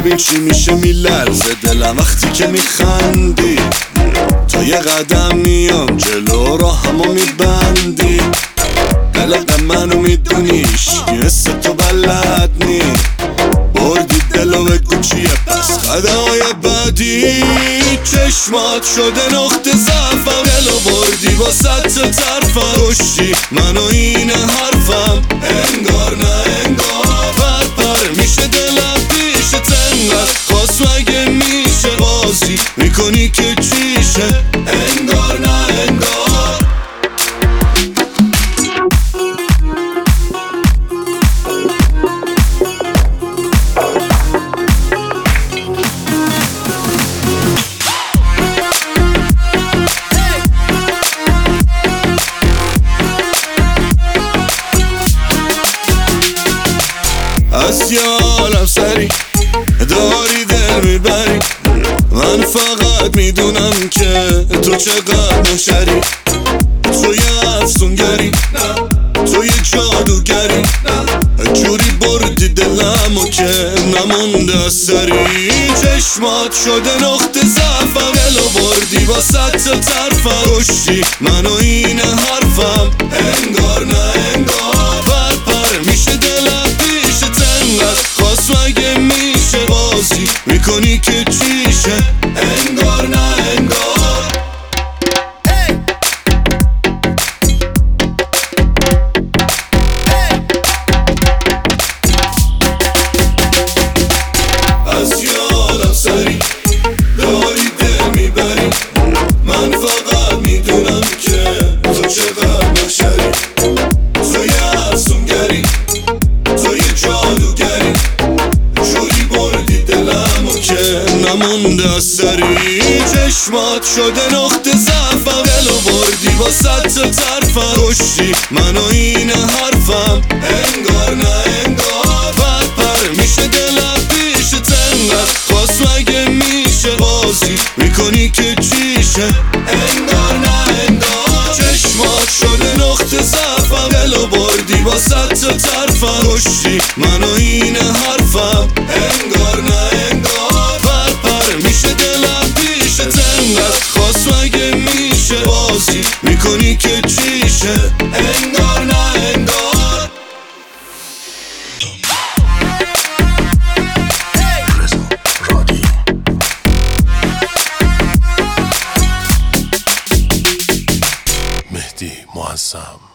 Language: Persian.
ببین چی میشه میلرزه دلم وقتی که میخندی. تا یه قدم میام جلو راهمو میبندی. قلق منو میدونیش که حس تو بلد نی. بردی دلو بگو چیه پس خدای بعدی. چشمات شده نقطه ضعفم، دلو بردی با ست طرفم. کشتی منو این حرفم انگار نه انگار. پر میشه دلم پیش تنگت خواست مگه میشه بازی میکنی که چیشه انگار نه انگار. از یالم سری داری دل میبری. من فقط میدونم که تو چقدر مشری. تو یه افسونگری، تو یه جادوگری. جوری بردی دلمو که نمونده از سری. چشمات شده نقطه ضعفم، دلو بردی با ست طرفم. کشتی منو این حرفم انگار نه انگار. پر میشه دلم پیش تنگت خواست مگه میشه بازی میکنی که چیشه انگار نه انگار. از یادم سری داری دل میبری. من فقط میدونم که تو چقدر مشری. تو یه افسونگری، تو یه جادوگری. جوری بردی دلمو که نمونده از سری. چشمات شده نقطه ضعفم، دلو بردی با ست طرفم. کشتی منو این حرفم انگار نه انگار. پر میشه دلم پیش تنگت خواست مگه میشه بازی میکنی که چیشه انگار نه انگار. چشمات شده نقطه ضعفم، دلو بردی با ست طرفم. کشتی منو این حرفم انگار نه انگار. پر میشه دلم پیش تنگت خواست مگه میشه بازی میکنی که چیشه انگار نه انگار. مهدی معظم.